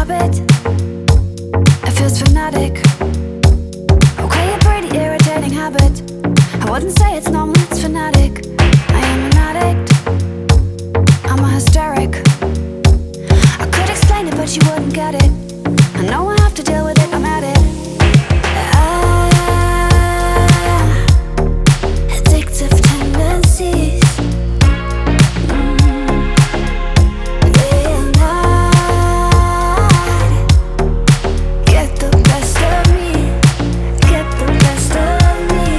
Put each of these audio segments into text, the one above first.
habit. It feels fanatic. Okay, a pretty irritating habit. I wouldn't say it's normal, it's fanatic. I am an addict. I'm a hysteric. I could explain it, but you wouldn't get it. I know I have to deal with it, I'm at it. Addictive tendencies. Day and night. Get the best of me. Get the best of me.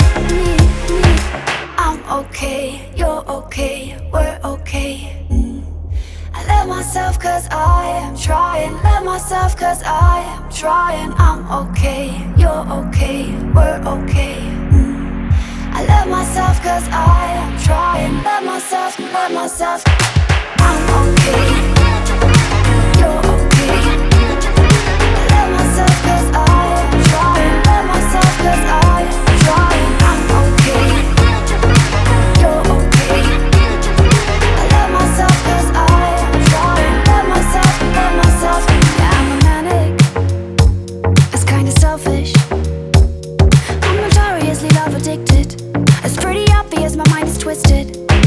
I'm okay, you're okay, we're okay. I let myself cause I am trying. Let myself cause I am trying. I'm okay, you're okay, we're okay. I let myself cause I am trying. Let myself, I'm okay, you're okay. I let myself cause I am trying. Let myself cause I am trying. I'm okay, you're okay. I let myself cause I am trying. Let myself, yeah, I'm a manic. It's kinda selfish. I'm notoriously love addicted. It's pretty obvious my mind is twisted.